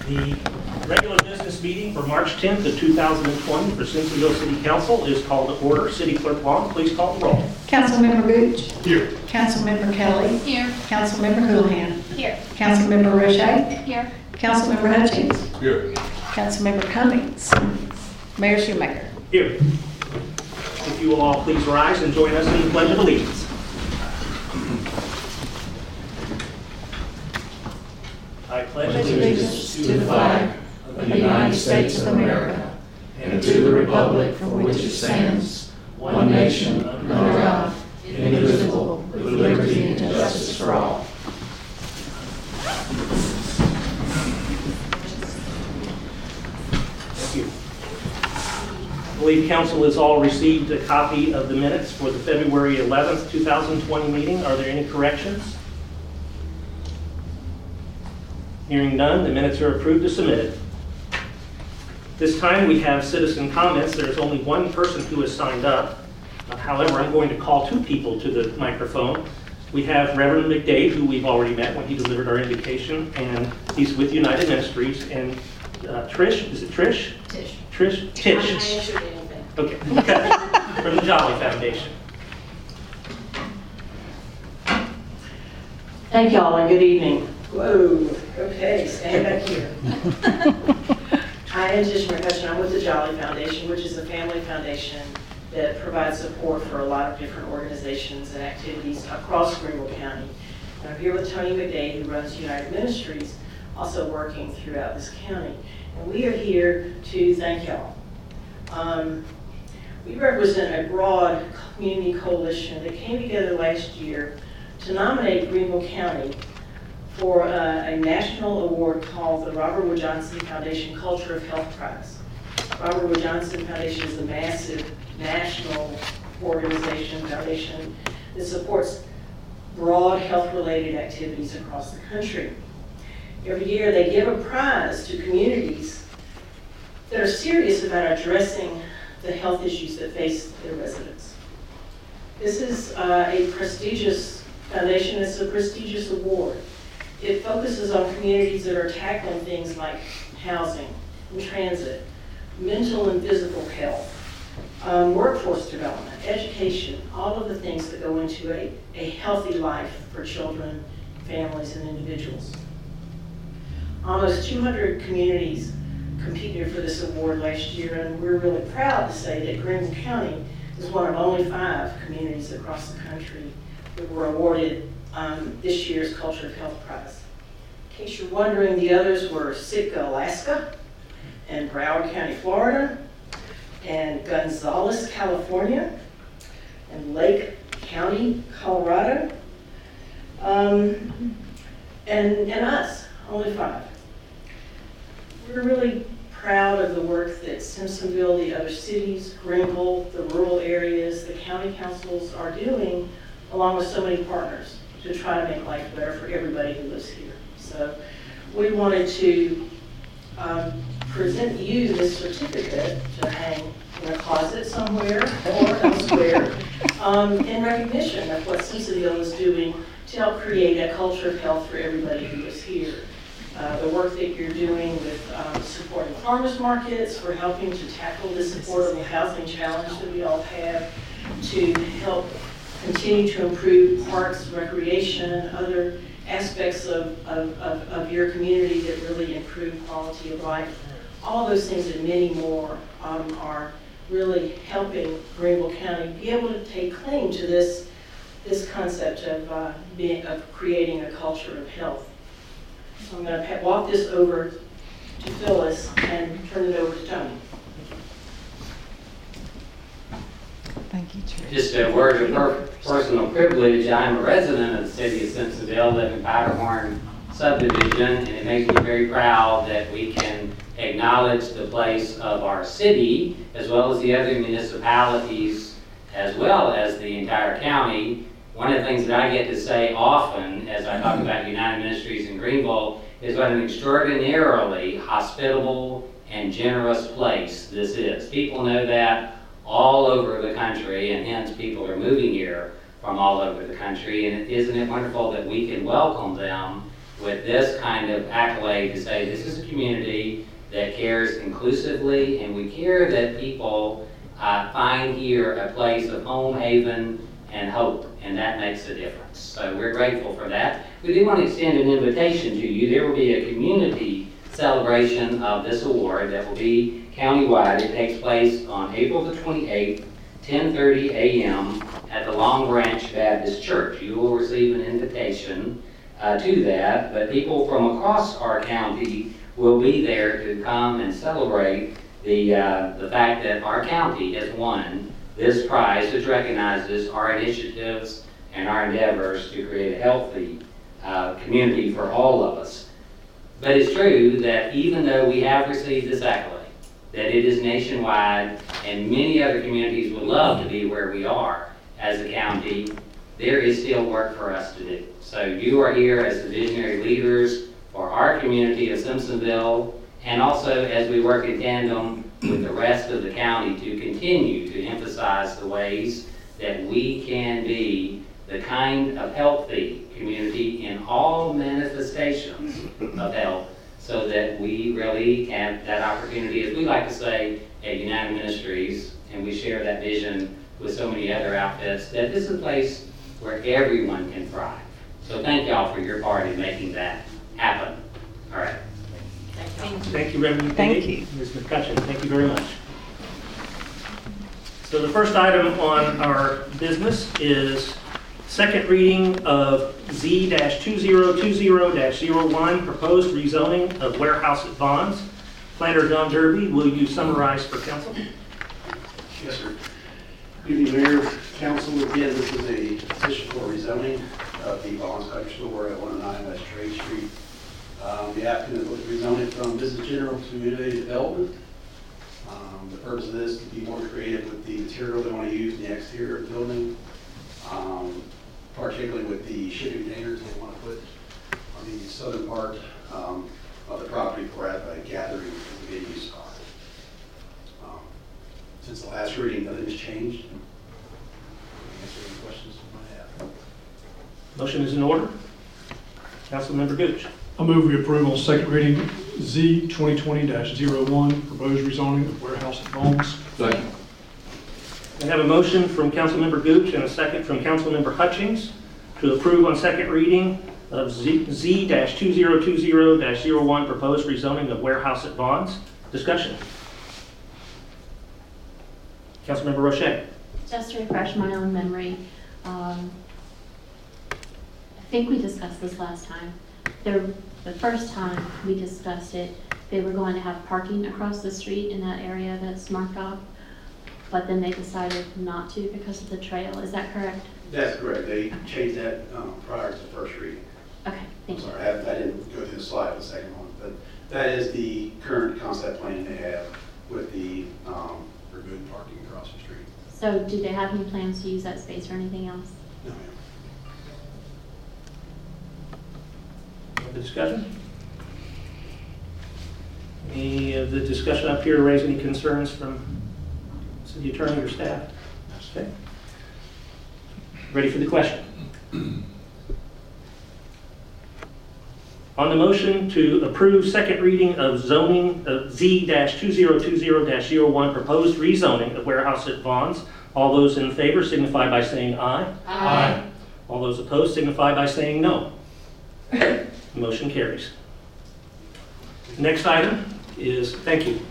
The regular business meeting for March 10th of 2020 for Simpsonville City Council is called to order. City Clerk Long, please call the roll. Councilmember Gooch. Here. Councilmember Kelly. Here. Councilmember Houlihan. Here. Councilmember Roche. Here. Councilmember Hutchins. Here. Councilmember Cummings. Mayor Shoemaker. Here. If you will all please rise and join us in the Pledge of Allegiance. I pledge allegiance to the flag of the United States of America and to the republic for which it stands, one nation, under God, indivisible, with liberty and justice for all. Thank you. I believe council has all received a copy of the minutes for the February 11th, 2020 meeting. Are there any corrections? Hearing none, the minutes are approved as submitted. This time we have citizen comments. There's only one person who has signed up. However, I'm going to call two people to the microphone. We have Reverend McDade, who we've already met when he delivered our invocation, and he's with United Ministries. And Trish, is it Trish? Tish. Trish? Tish. Okay, from the Jolly Foundation. Thank y'all and good evening. Whoa, okay, stand back here. I am Tish McCutcheon. I'm with the Jolly Foundation, which is a family foundation that provides support for a lot of different organizations and activities across Greenville County. And I'm here with Tony McDade, who runs United Ministries, also working throughout this county. And we are here to thank y'all. We represent a broad community coalition that came together last year to nominate Greenville County for a national award called the Robert Wood Johnson Foundation Culture of Health Prize. Robert Wood Johnson Foundation is a massive national foundation that supports broad health-related activities across the country. Every year they give a prize to communities that are serious about addressing the health issues that face their residents. This is a prestigious foundation. It's a prestigious award. It focuses on communities that are tackling things like housing and transit, mental and physical health, workforce development, education, all of the things that go into a healthy life for children, families, and individuals. Almost 200 communities competed for this award last year, and we're really proud to say that Greenville County is one of only 5 communities across the country that were awarded this year's Culture of Health Prize. In case you're wondering, the others were Sitka, Alaska, and Broward County, Florida, and Gonzales, California, and Lake County, Colorado, and us, only 5. We're really proud of the work that Simpsonville, the other cities, Greenville, the rural areas, the county councils are doing, along with so many partners, to try to make life better for everybody who lives here. So we wanted to present you this certificate to hang in a closet somewhere or elsewhere in recognition of what Simpsonville is doing to help create a culture of health for everybody who is here. The work that you're doing with supporting farmers markets, for helping to tackle this affordable housing challenge that we all have, to help continue to improve parks, recreation, other aspects of your community that really improve quality of life. All those things and many more are really helping Greenville County be able to take claim to this concept of creating a culture of health. So I'm going to walk this over to Phyllis and turn it over to Tony. Thank you, Trish. Just a word of personal privilege. I'm a resident of the city of Simpsonville, live in Powderhorn subdivision, and it makes me very proud that we can acknowledge the place of our city, as well as the other municipalities, as well as the entire county. One of the things that I get to say often as I talk about United Ministries in Greenville is what an extraordinarily hospitable and generous place this is. People know that all over the country, and hence people are moving here from all over the country. And isn't it wonderful that we can welcome them with this kind of accolade to say this is a community that cares inclusively, and we care that people find here a place of home, haven, and hope, and that makes a difference. So we're grateful for that. We do want to extend an invitation to you. There will be a community celebration of this award that will be countywide. It takes place on April the 28th, 10:30 a.m. at the Long Branch Baptist Church. You will receive an invitation to that, but people from across our county will be there to come and celebrate the fact that our county has won this prize, which recognizes our initiatives and our endeavors to create a healthy community for all of us. But it's true that even though we have received this accolade, that it is nationwide and many other communities would love to be where we are as a county, there is still work for us to do. So you are here as the visionary leaders for our community of Simpsonville, and also as we work in tandem with the rest of the county to continue to emphasize the ways that we can be the kind of healthy community in all manifestations of health, so that we really have that opportunity, as we like to say at United Ministries, and we share that vision with so many other outfits, that this is a place where everyone can thrive. So thank y'all for your part in making that happen. All right. Thank you, Reverend Thank Peggy. Ms. McCutcheon, thank you very much. So the first item on our business is second reading of Z-2020-01, proposed rezoning of warehouse at Vons. Planner John Derby, will you summarize for council? Yes, sir. Good evening, Mayor, Council. Again, this is a petition for rezoning of the Vons Country Store at 109 West Trade Street. The applicant was rezoning from business general to community development. The purpose of this is to be more creative with the material they want to use in the exterior of the building, particularly with the shipping containers they want to put on the southern part of the property for a gathering as a venue spot. Since the last reading, nothing has changed. Answer any questions you might have. Motion is in order. Councilmember Gooch. I move we approve on second reading Z 2020-01, proposed rezoning of warehouse at Vons. Second. I have a motion from Councilmember Gooch and a second from Councilmember Hutchings to approve on second reading of Z-2020-01, proposed rezoning of warehouse at Vons. Discussion. Councilmember Roche. Just to refresh my own memory, I think we discussed this last time. The first time we discussed it, they were going to have parking across the street in that area that's marked off, but then they decided not to because of the trail. Is that correct? That's correct. They changed that prior to the first reading. Okay, thank you. Sorry, I didn't go through the slide for the second one, but that is the current concept plan they have with the removed parking across the street. So do they have any plans to use that space or anything else? No, ma'am. The discussion? Any of the discussion up here raise any concerns from city attorney or staff? Okay. Ready for the question? On the motion to approve second reading of zoning of Z-2020-01, proposed rezoning of warehouse at Vons, all those in favor signify by saying aye. Aye. All those opposed signify by saying no. Motion carries. Next item is, thank you.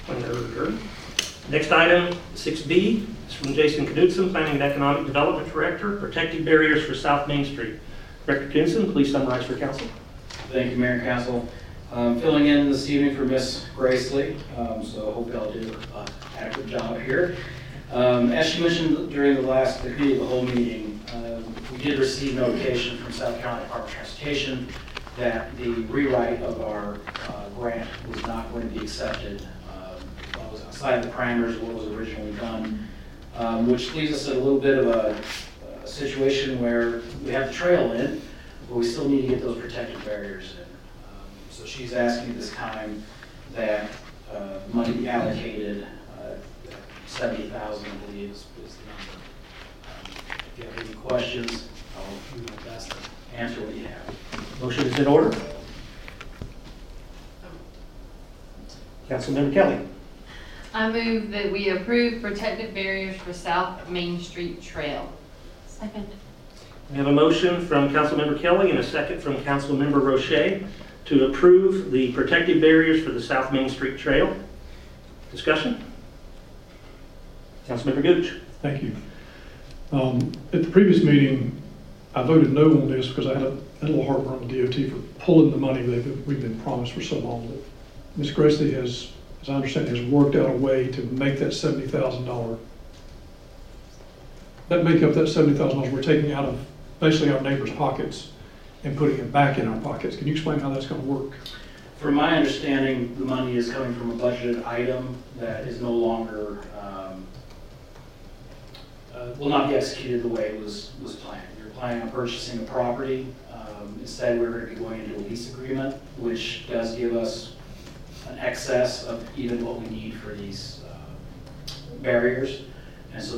Next item, 6B, is from Jason Knudsen, Planning and Economic Development Director, protective barriers for South Main Street. Director Knudsen, please summarize for council. Thank you, Mayor and Council. Filling in this evening for Miss Gracely, so I hope y'all do an adequate job here. As she mentioned during the committee of the whole meeting, we did receive notification from South Carolina Department of Transportation that the rewrite of our grant was not going to be accepted. It was outside the parameters of what was originally done, which leaves us in a little bit of a situation where we have the trail in, but we still need to get those protective barriers in. So she's asking at this time that money be allocated, 70,000 I believe is the number. If you have any questions, I'll do my best to answer what you have. Motion is in order. Councilmember Kelly. I move that we approve protective barriers for South Main Street Trail. Second. We have a motion from Councilmember Kelly and a second from Councilmember Roche to approve the protective barriers for the South Main Street Trail. Discussion? Councilmember Gooch. Thank you. At the previous meeting, I voted no on this because I had a little heartburn with DOT for pulling the money that we've been promised for so long. Ms. Gracely has, as I understand, has worked out a way to make that $70,000, make up that $70,000 we're taking out of basically our neighbors' pockets and putting it back in our pockets. Can you explain how that's going to work? From my understanding, the money is coming from a budgeted item that is no longer, will not be executed the way it was planned. You're planning on purchasing a property. Instead, we're going to be going into a lease agreement, which does give us an excess of even what we need for these barriers. And so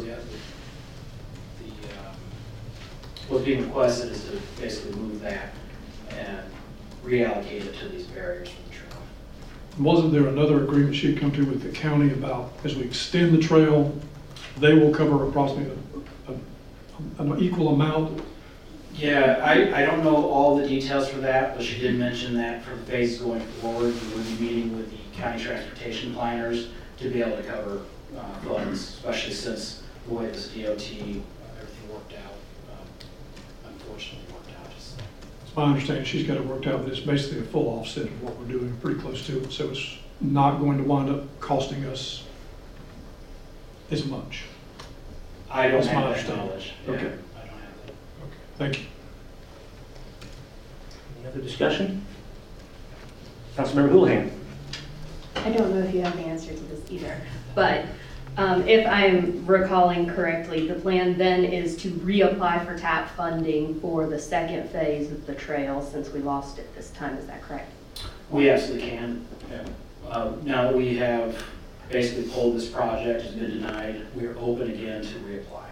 what's being requested is to basically move that and reallocate it to these barriers for the trail. Wasn't there another agreement she'd come to with the county about as we extend the trail, they will cover approximately an equal amount? Yeah, I don't know all the details for that, but she did mention that for the phases going forward, we will be meeting with the county transportation planners to be able to cover funds, especially since the way this DOT, everything worked out, unfortunately worked out. It's my understanding she's got it worked out, but it's basically a full offset of what we're doing, pretty close to it, so it's not going to wind up costing us as much. I don't That's my have that understanding. knowledge. Okay. Yeah, I don't have that. Okay, thank you. Any other discussion? Councilmember Houlihan. I don't know if you have the answer to this either, but if I'm recalling correctly, the plan then is to reapply for TAP funding for the second phase of the trail since we lost it this time. Is that correct? We absolutely can. Yeah. Now that we have basically pulled this project, has been denied, we are open again to reapply.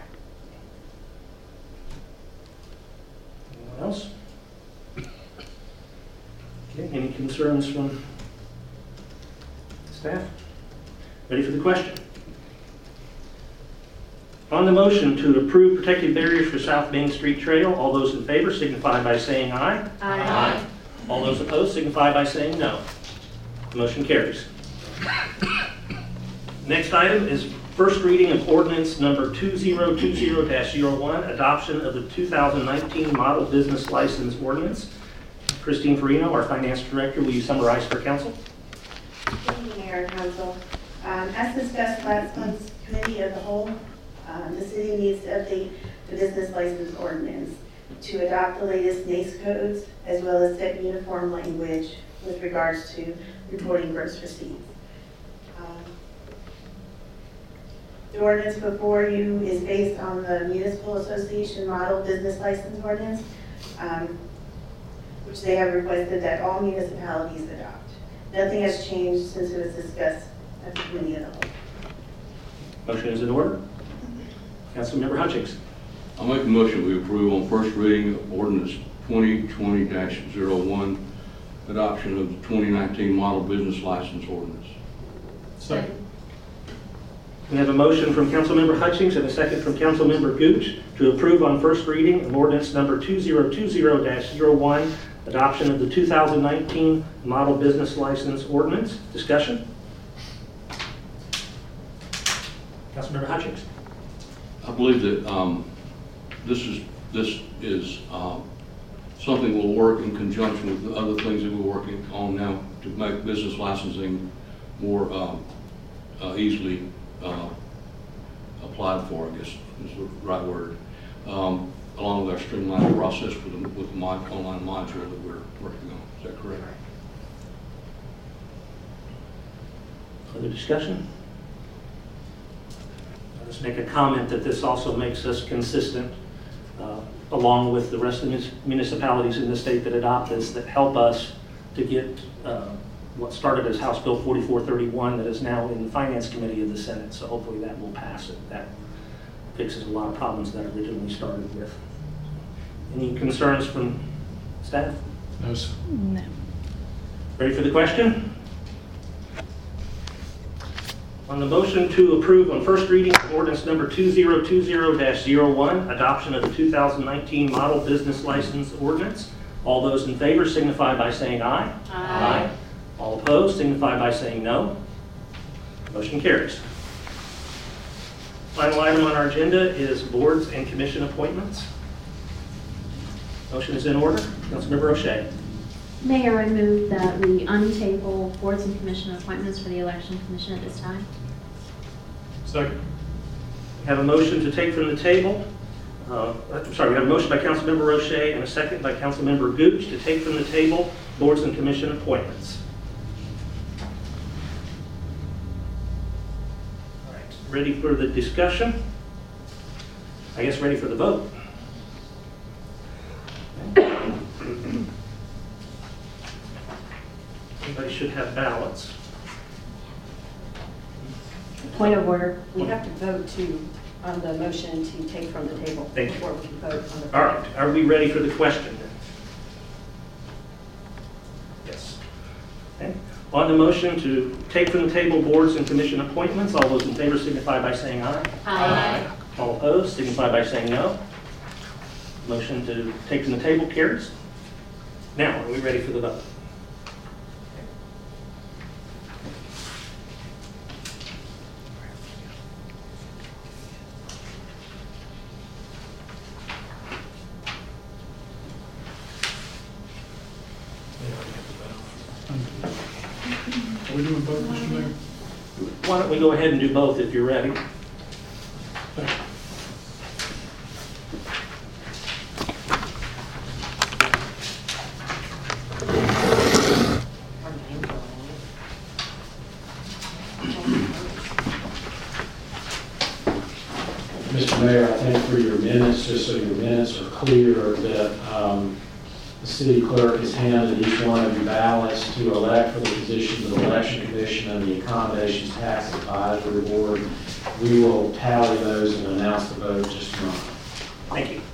Anyone else? Okay, any concerns from staff? Ready for the question? On the motion to approve protective barriers for South Main Street Trail, all those in favor signify by saying aye. Aye. All those opposed signify by saying no. The motion carries. Next item is first reading of ordinance number 2020-01, adoption of the 2019 Model Business License Ordinance. Christine Farino, our Finance Director, will you summarize for council? Thank you, Mayor and Council. As discussed last month's Committee of the Whole, the city needs to update the business license ordinance to adopt the latest NACE codes as well as set uniform language with regards to reporting gross receipts. The ordinance before you is based on the Municipal Association Model Business License Ordinance, which they have requested that all municipalities adopt. Nothing has changed since it was discussed at the Committee of the Whole. Motion is in order. Councilmember Hutchings. I'll make a motion we approve on first reading of ordinance 2020-01, adoption of the 2019 Model Business License Ordinance. Second. We have a motion from Councilmember Hutchings and a second from Councilmember Gooch to approve on first reading of ordinance number 2020-01, adoption of the 2019 Model Business License Ordinance. Discussion? Councilmember Hutchings. I believe that this is something will work in conjunction with the other things that we're working on now to make business licensing more easily applied for, I guess is the right word, along with our streamlined process with the online module that we're working on. Is that correct? Other discussion? I'll just make a comment that this also makes us consistent along with the rest of the municipalities in the state that adopt this, that help us to get what started as House Bill 4431 that is now in the Finance Committee of the Senate. So hopefully that will pass it. That fixes a lot of problems that originally started with. Any concerns from staff? No, sir. No. Ready for the question? On the motion to approve on first reading ordinance number 2020-01, adoption of the 2019 model business license ordinance, all those in favor signify by saying aye. Aye. All opposed signify by saying no. Motion carries. Final item on our agenda is boards and commission appointments. Motion is in order. Councilmember O'Shea. Mayor, I move that we untable boards and commission appointments for the election commission at this time. Second. We have a motion to take from the table. We have a motion by Councilmember O'Shea and a second by Councilmember Gooch to take from the table boards and commission appointments. All right, ready for the discussion? I guess ready for the vote. Everybody should have ballots. Point of order, we have to vote on the motion to take from the table Thank you. before we can vote on the. All right, are we ready for the question then? Yes. Okay. On the motion to take from the table boards and commission appointments, all those in favor signify by saying aye. Aye. All opposed signify by saying no. Motion to take from the table carries. Now, are we ready for the vote? Are we doing both, Mr. Mayor? Why don't we go ahead and do both if you're ready? Thank you. Mr. Mayor, I think for your minutes, just so your minutes are clear, that the city clerk has handed each one of you ballots to elect for the positions of election commission and the accommodations tax advisory board. We will tally those and announce the vote just a moment. Thank you.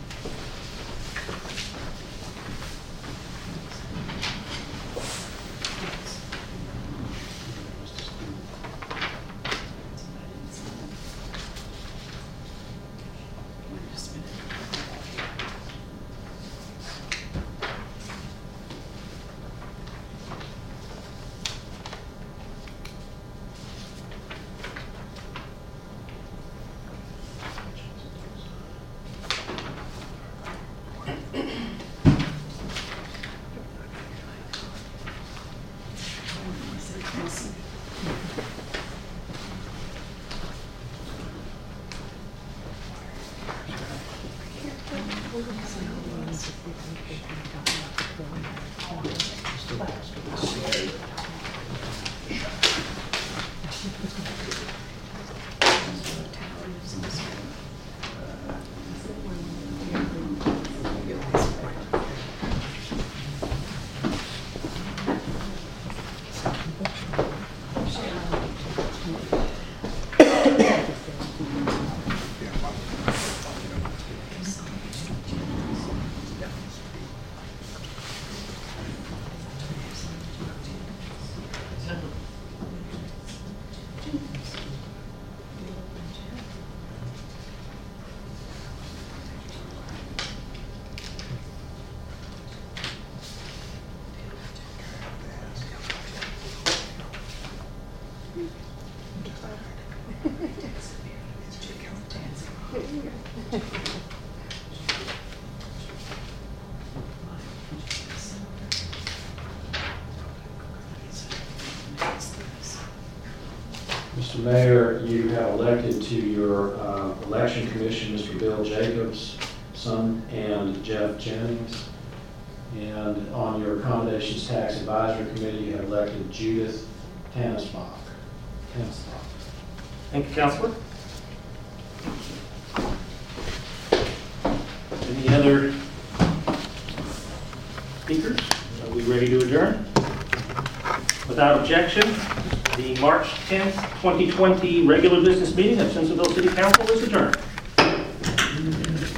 Mr. Mayor, you have elected to your election commission Mr. Bill Jacobs, son, and Jeff Jennings. And on your accommodations tax advisory committee, you have elected Judith Tanisbach. Thank you, Counselor. Any other speakers? Are we ready to adjourn? Without objection, the March 10th, 2020 regular business meeting of Simpsonville City Council is adjourned.